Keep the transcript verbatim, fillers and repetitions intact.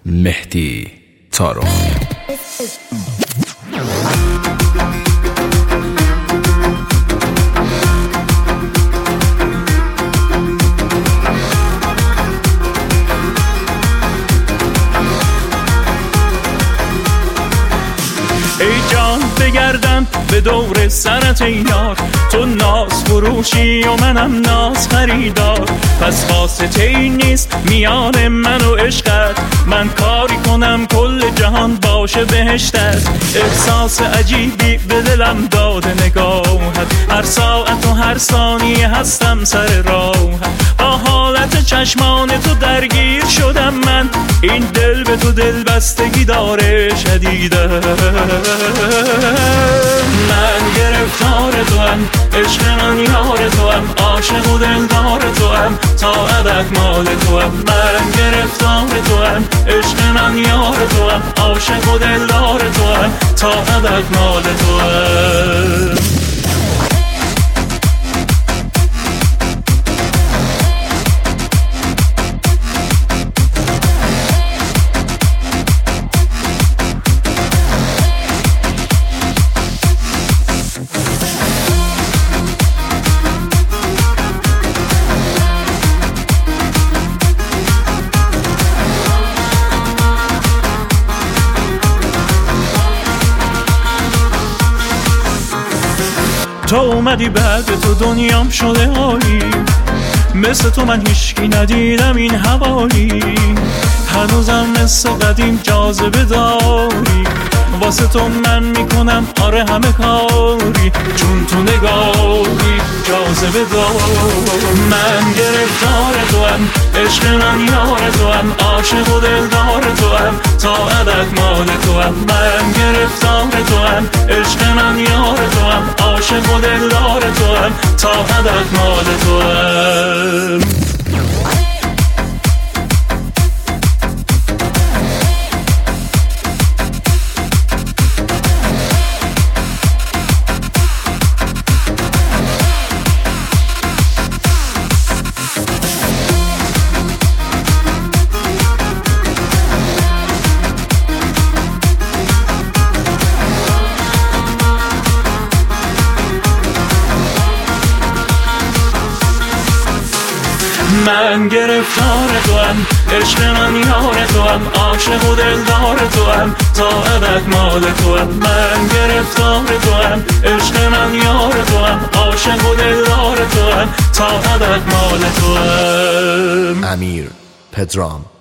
مهدی طارق. ای جان بگردم به دور سرت ای یار، تو ناز فروشی و منم ناز خریدار. پس واسطه ای نیست میان من و عشقت، من کاری کنم کل جهان باشه بهشتت. احساس عجیبی به دلم داده نگاهت، هر ساعت و هر ثانیه هستم سر راهت. با حالت چشمان تو درگیر شدم من، این دل به تو دل بستگی داره شدیده. من گرفتار تو هم، عشق من یار تو هم، عاشق و دلدار تو هم، تا ابد مال تو هم. من گرفتار تو هم، عشق من یار تو هم، عاشق و دلدار تو هم، تا ابد مال تو هم. تو اومدی بعد تو دنیام شده عالی، مثل تو من هیچکی ندیدم این حوالی. هنوزم مثل قدیم جاذبه داری، واسه تو من میکنم آره همه کاری، چون تو نگاری جاذبه داری. من گرفتار تو هم، عشق من یار تو هم، عاشق و دلدار تو هم، تا ابد مال تو هم. من گرفتار تو هم، عشق من یار تو هم، عاشق و دلدار تو هم، تا ابد مال تو هم. من گرفتار تو هم، عشق من یار تو هم، عاشق و دلدار تو هم، تا ابد مال تو هم. من گرفتار تو هم، عشق من یار تو هم، عاشق و دلدار تو هم، تا ابد مال تو هم. امیر پدرام.